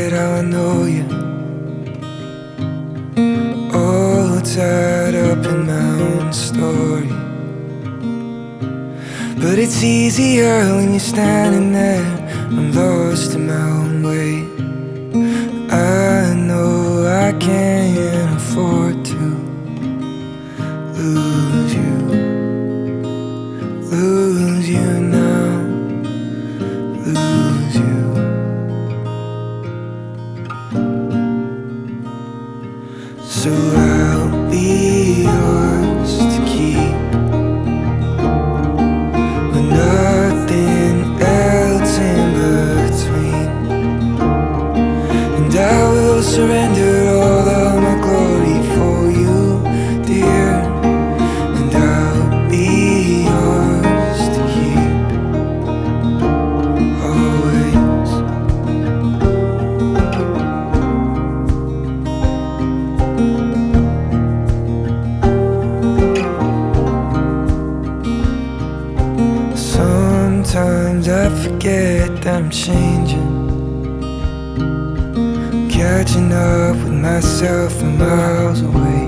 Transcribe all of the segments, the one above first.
forget how I know you. All tied up in my own story. But it's easier when you're standing there. I'm lost in my own way. I know I can't afford to lose you. Lose you now. Lose you. So I'll be yours to keep, with nothing else in between. And I will surrender all of my glory for you, dear. And I'll be yours to keep, always. Sometimes I forget that I'm changing, catching up with myself from miles away.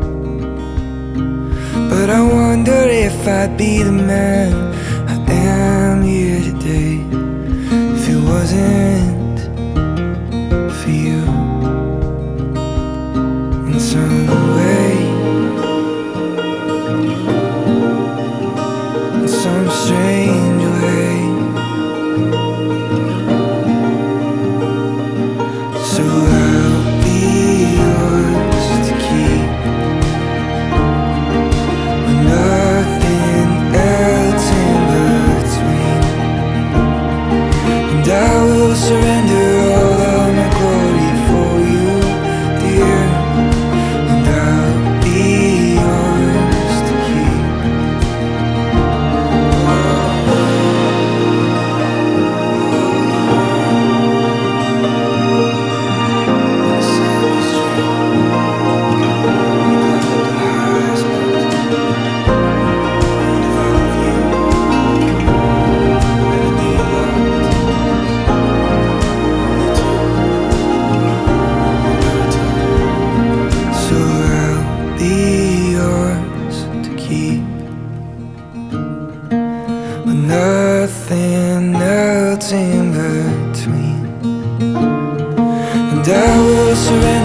But I wonder if I'd be the man I am here today if it wasn't for you. In some way, in some strange way. So I'll be yours to keep, with nothing else in between. And I will surrender all of my glory for you, dear. And I'll be yours to keep. So I'll be yours to keep, with nothing else in between. And I will surrender